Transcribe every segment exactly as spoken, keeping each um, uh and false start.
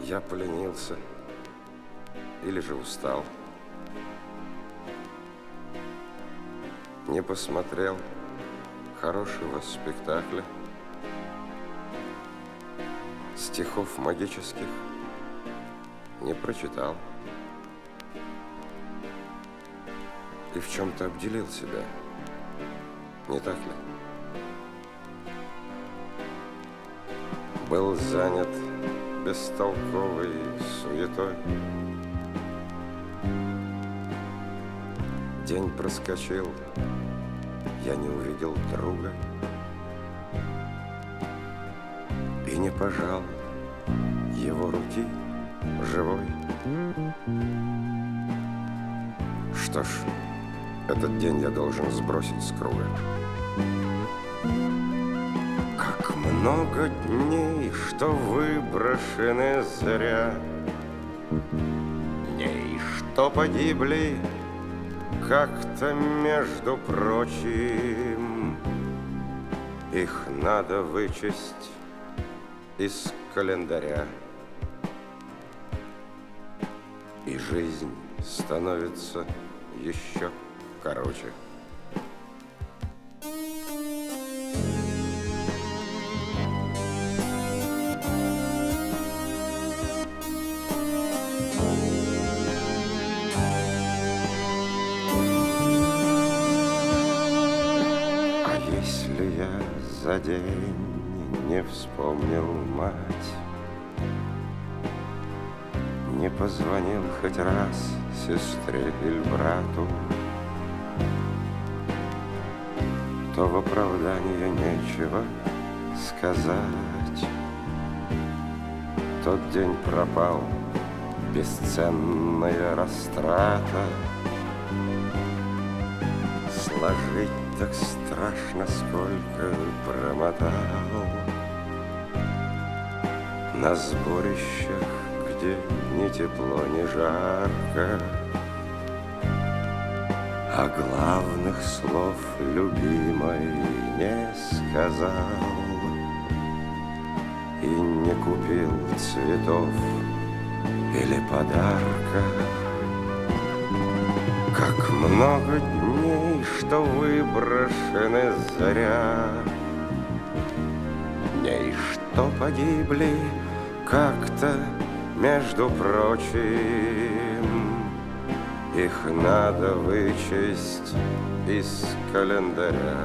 Я поленился или же устал. Не посмотрел хорошего спектакля, стихов магических не прочитал и в чем-то обделил себя, не так ли? Был занят бестолковой суетой. День проскочил, я не увидел друга и не пожал его руки живой. Что ж, этот день я должен сбросить с круга. Как много дней, что выброшены зря, дней, что погибли как-то между прочим. Их надо вычесть из календаря, и жизнь становится еще короче. Если я за день не вспомнил мать, не позвонил хоть раз сестре или брату, то в оправдание нечего сказать. Тот день пропал, бесценная растрата. Сложить так страшно, сколько промотал на сборищах, где ни тепло, ни жарко, а главных слов любимой не сказал и не купил цветов или подарка. Как много дней, что выброшены зря, дней, что погибли как-то между прочим. Их надо вычесть из календаря,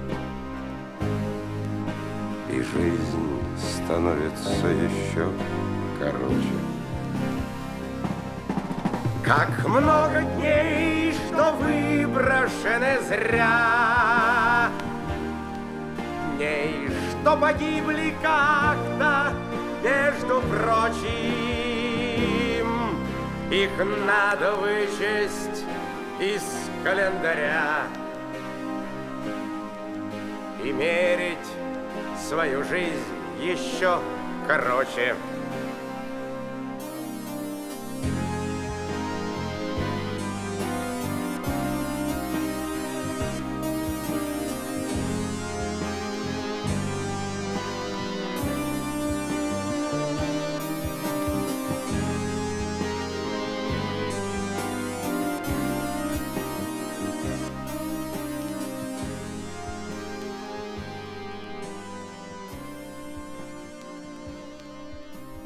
и жизнь становится еще короче. Как много дней, что выброшены зря, дней, что погибли как-то между прочим. Их надо вычесть из календаря и мерить свою жизнь еще короче.